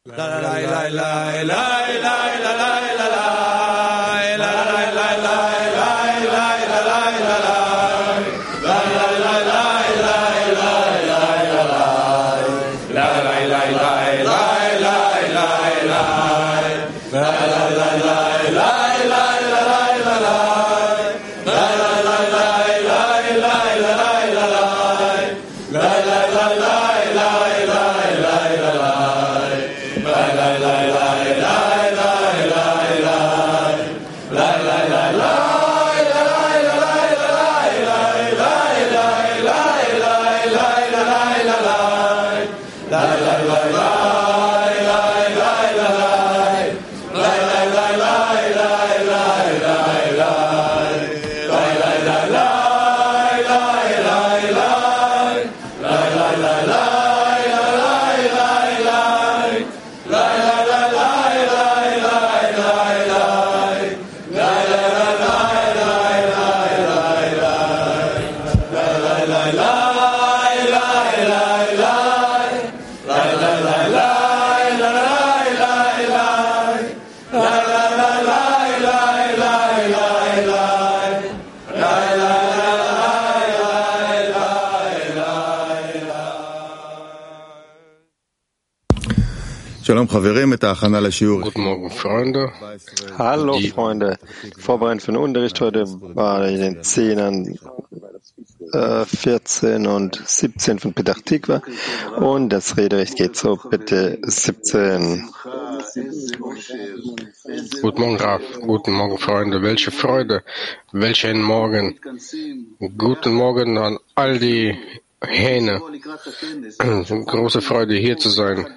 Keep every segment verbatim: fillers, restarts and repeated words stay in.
Guten Morgen, Freunde. Hallo, Freunde. Vorbereitung für den Unterricht heute war in den Zehnern äh, vierzehn und siebzehn von Petach Tikva. Und das Rederecht geht so, bitte siebzehn. Guten Morgen, Raf. Guten Morgen, Freunde. Welche Freude, welchen Morgen. Guten Morgen an all die Hähne. Große Freude, hier zu sein.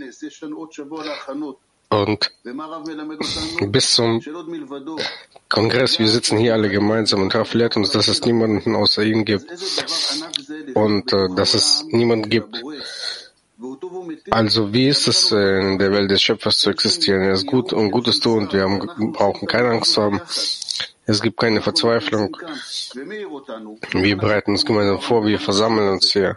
Und bis zum Kongress, wir sitzen hier alle gemeinsam und Raf lehrt uns, dass es niemanden außer ihm gibt und äh, dass es niemanden gibt. Also wie ist es äh, in der Welt des Schöpfers zu existieren? Er ist gut und Gutes tun und wir haben, brauchen keine Angst zu haben. Es gibt keine Verzweiflung. Wir bereiten uns gemeinsam vor, wir versammeln uns hier.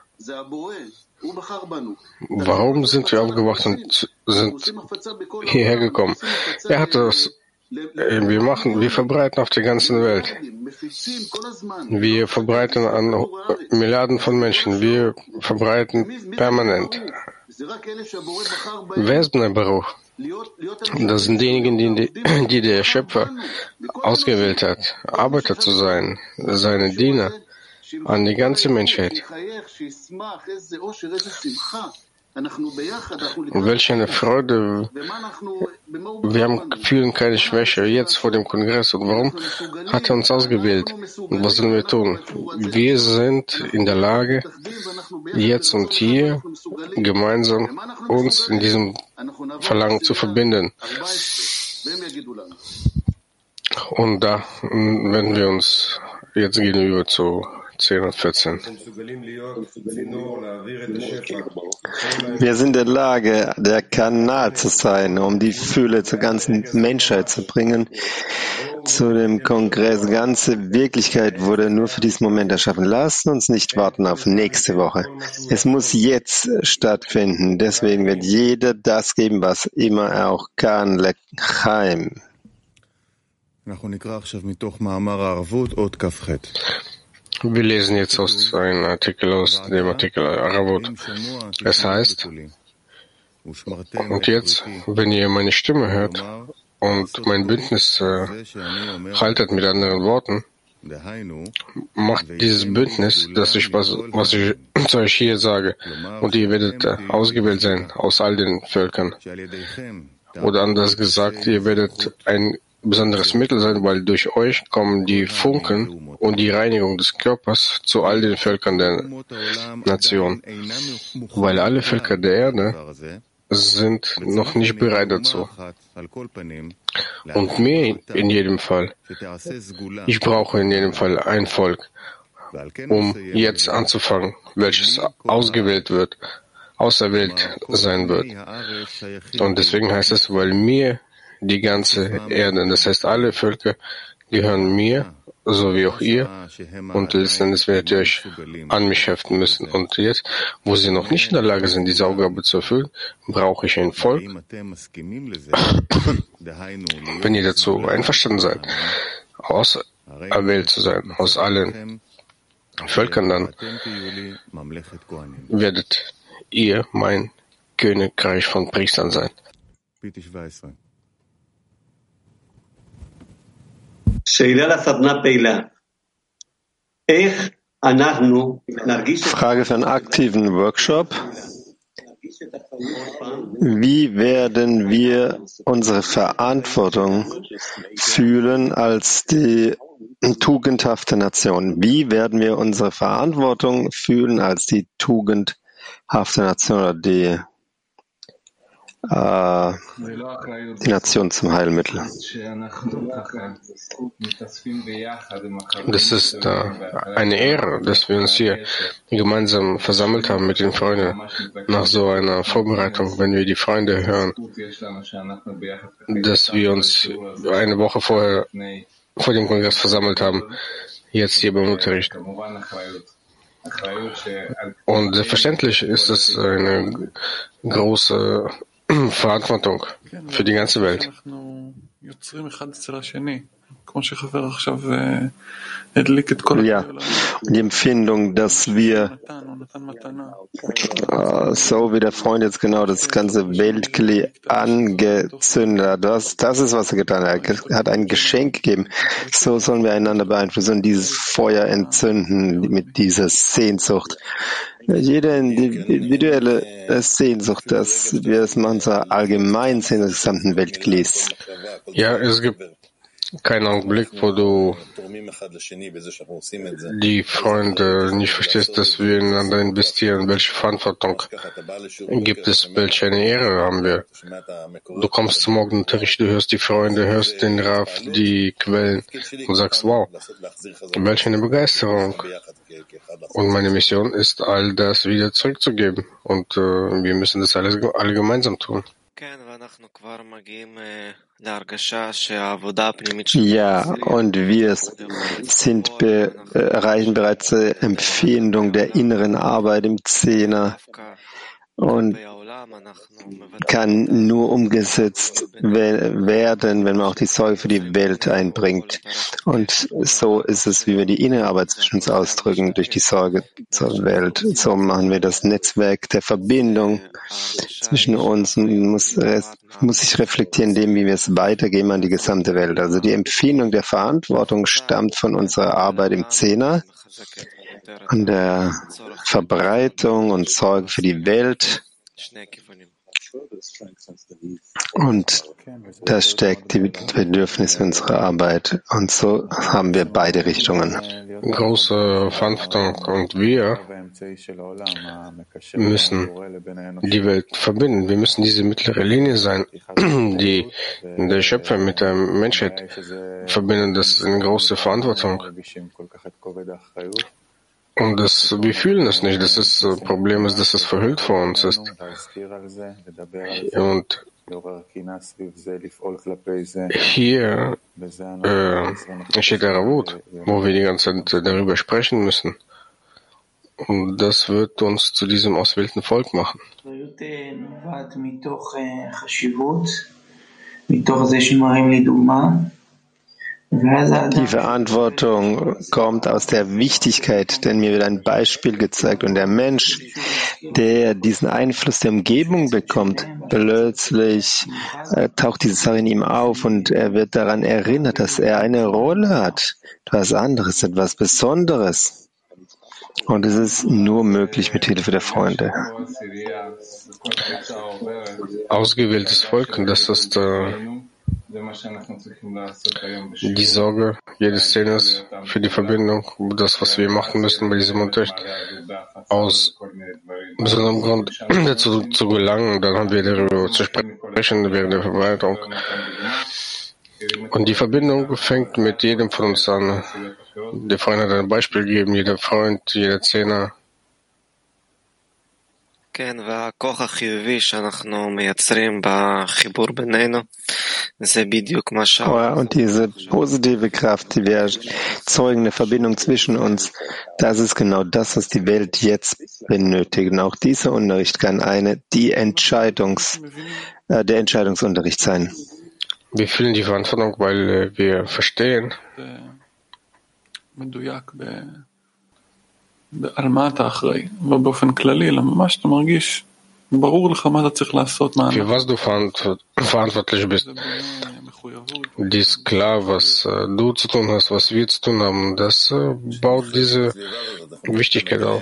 Warum sind wir aufgewacht und sind hierher gekommen? Er hat das, wir machen, wir verbreiten auf der ganzen Welt. Wir verbreiten an Milliarden von Menschen. Wir verbreiten permanent. Wer ist Bnei Baruch? Das sind diejenigen, die, die der Schöpfer ausgewählt hat, Arbeiter zu sein, seine Diener an die ganze Menschheit. Und welch eine Freude. Wir haben, fühlen keine Schwäche jetzt vor dem Kongress. Und warum hat er uns ausgewählt? Und was sollen wir tun? Wir sind in der Lage, jetzt und hier gemeinsam uns in diesem Verlangen zu verbinden. Und da werden wir uns, jetzt gehen wir über zu zehn und vierzehn. Wir sind in der Lage, der Kanal zu sein, um die Fülle zur ganzen Menschheit zu bringen. Zu dem Kongress, ganze Wirklichkeit wurde nur für diesen Moment erschaffen. Lasst uns nicht warten auf nächste Woche. Es muss jetzt stattfinden. Deswegen wird jeder das geben, was immer er auch kann. L'chaim. Wir lesen jetzt aus einem Artikel aus dem Artikel Aravut. Es heißt, und jetzt, wenn ihr meine Stimme hört und mein Bündnis äh, haltet, mit anderen Worten, macht dieses Bündnis, dass ich was, was ich zu euch hier sage, und ihr werdet äh, ausgewählt sein aus all den Völkern. Oder anders gesagt, ihr werdet ein besonderes Mittel sein, weil durch euch kommen die Funken und die Reinigung des Körpers zu all den Völkern der Nation. Weil alle Völker der Erde sind noch nicht bereit dazu. Und mir in jedem Fall. Ich brauche in jedem Fall ein Volk, um jetzt anzufangen, welches ausgewählt wird, auserwählt sein wird. Und deswegen heißt es, weil mir die ganze Erde, das heißt alle Völker, gehören mir so wie auch ihr. Und letzten Endes werdet ihr euch an mich heften müssen. Und jetzt, wo sie noch nicht in der Lage sind, diese Aufgabe zu erfüllen, brauche ich ein Volk. Wenn ihr dazu einverstanden seid, auserwählt zu sein, aus allen Völkern, dann werdet ihr mein Königreich von Priestern sein. Frage für einen aktiven Workshop. Wie werden wir unsere Verantwortung fühlen als die tugendhafte Nation? Wie werden wir unsere Verantwortung fühlen als die tugendhafte Nation oder die äh, die Nation zum Heilmittel? Das ist äh, eine Ehre, dass wir uns hier gemeinsam versammelt haben mit den Freunden nach so einer Vorbereitung, wenn wir die Freunde hören, dass wir uns eine Woche vorher vor dem Kongress versammelt haben, jetzt hier beim Unterricht. Und selbstverständlich ist es eine große Verantwortung für die ganze Welt. Ja, und die Empfindung, dass wir, äh, so wie der Freund jetzt genau das ganze Weltkli angezündet hat, das, das ist, was er getan hat. Er hat ein Geschenk gegeben. So sollen wir einander beeinflussen und dieses Feuer entzünden mit dieser Sehnsucht. Jede individuelle Sehnsucht, dass wir das machen, so allgemein sehen, des gesamten Weltklis. Ja, es gibt keinen Augenblick, wo du die Freunde nicht verstehst, dass wir ineinander investieren. Welche Verantwortung gibt es? Welche eine Ehre haben wir? Du kommst zum Morgenunterricht, du hörst die Freunde, hörst den Rav, die Quellen und sagst, wow, welche eine Begeisterung. Und meine Mission ist, all das wieder zurückzugeben. Und äh, wir müssen das alles alle gemeinsam tun. Ja, und wir sind be, äh, erreichen bereits die Empfindung der inneren Arbeit im Zehner und kann nur umgesetzt werden, wenn man auch die Sorge für die Welt einbringt. Und so ist es, wie wir die innere Arbeit zwischen uns ausdrücken, durch die Sorge zur Welt. So machen wir das Netzwerk der Verbindung zwischen uns und muss, muss sich reflektieren, indem wie wir es weitergeben an die gesamte Welt. Also die Empfindung der Verantwortung stammt von unserer Arbeit im Zehner, an der Verbreitung und Sorge für die Welt. Und das stärkt die Bedürfnisse unserer Arbeit. Und so haben wir beide Richtungen. Große Verantwortung. Und wir müssen die Welt verbinden. Wir müssen diese mittlere Linie sein, die der Schöpfer mit der Menschheit verbinden. Das ist eine große Verantwortung. Und das, wir fühlen es nicht. Das ist, das Problem ist, dass es verhüllt vor uns ist. Und hier äh, steht der Ravut, wo wir die ganze Zeit darüber sprechen müssen. Und das wird uns zu diesem auswählten Volk machen. Die Verantwortung kommt aus der Wichtigkeit, denn mir wird ein Beispiel gezeigt und der Mensch, der diesen Einfluss der Umgebung bekommt, plötzlich äh, taucht diese Sache in ihm auf und er wird daran erinnert, dass er eine Rolle hat, etwas anderes, etwas Besonderes. Und es ist nur möglich mit Hilfe der Freunde. Ausgewähltes Volk, das ist äh, die Sorge jedes Szenes für die Verbindung, das, was wir machen müssen bei diesem Unterricht, aus besonderem Grund dazu zu gelangen, dann haben wir darüber zu sprechen während der Verbreitung. Und die Verbindung fängt mit jedem von uns an. Der Freund hat ein Beispiel gegeben, jeder Freund, jeder Zehner Und diese positive Kraft, die wir erzeugen, eine Verbindung zwischen uns, das ist genau das, was die Welt jetzt benötigt. Und auch dieser Unterricht kann eine, die Entscheidungs, äh, der Entscheidungsunterricht sein. Wir fühlen die Verantwortung, weil äh, wir verstehen, für was du verantwortlich bist. Dir ist klar, was äh, du zu tun hast, was wir zu tun haben. Das äh, baut diese Wichtigkeit auf.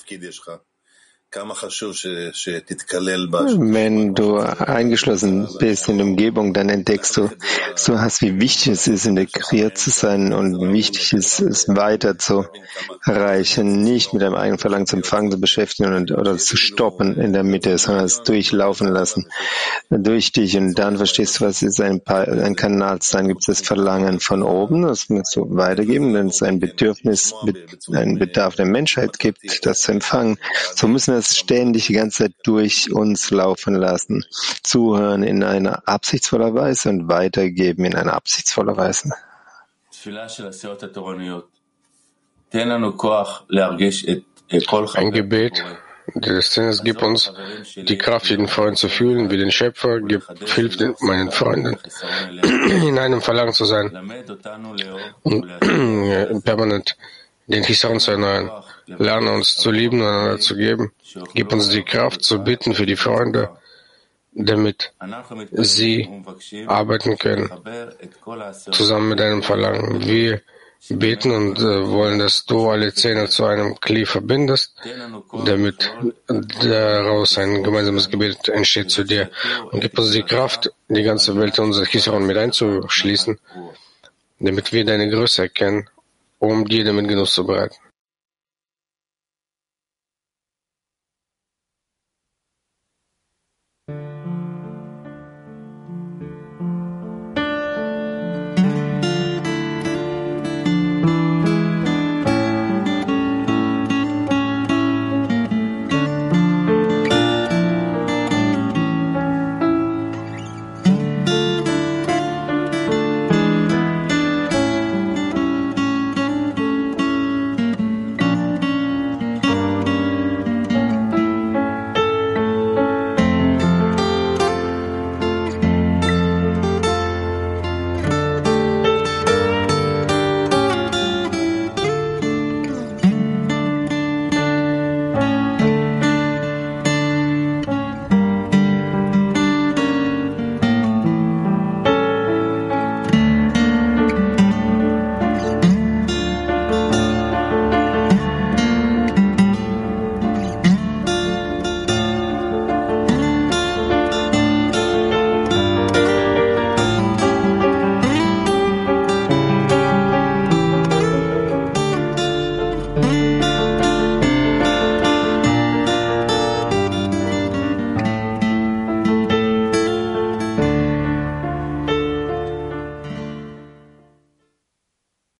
Wenn du eingeschlossen bist in der Umgebung, dann entdeckst du, du hast, wie wichtig es ist, integriert zu sein und wie wichtig es ist, weiter zu erreichen, nicht mit deinem eigenen Verlangen zum Empfangen zu beschäftigen und, oder zu stoppen in der Mitte, sondern es durchlaufen lassen durch dich. Und dann verstehst du, was ist ein, pa ein Kanal zu sein. Gibt es das Verlangen von oben, das musst du weitergeben, wenn es ein Bedürfnis, ein Bedarf der Menschheit gibt, das zu empfangen. So müssen wir es ständig die ganze Zeit durch uns laufen lassen. Zuhören in einer absichtsvoller Weise und weitergeben in einer absichtsvoller Weise. Ein Gebet des Sinnes gibt uns die Kraft, jeden Freund zu fühlen, wie den Schöpfer, gibt, hilft meinen Freunden, in einem Verlangen zu sein und permanent den Chisaron zu erneuern. Lerne uns zu lieben und einander zu geben. Gib uns die Kraft zu bitten für die Freunde, damit sie arbeiten können, zusammen mit deinem Verlangen. Wir beten und äh, wollen, dass du alle Zähne zu einem Kli verbindest, damit daraus ein gemeinsames Gebet entsteht zu dir. Und gib uns die Kraft, die ganze Welt in unser Chisaron mit einzuschließen, damit wir deine Größe erkennen, um dir damit Genuss zu bereiten.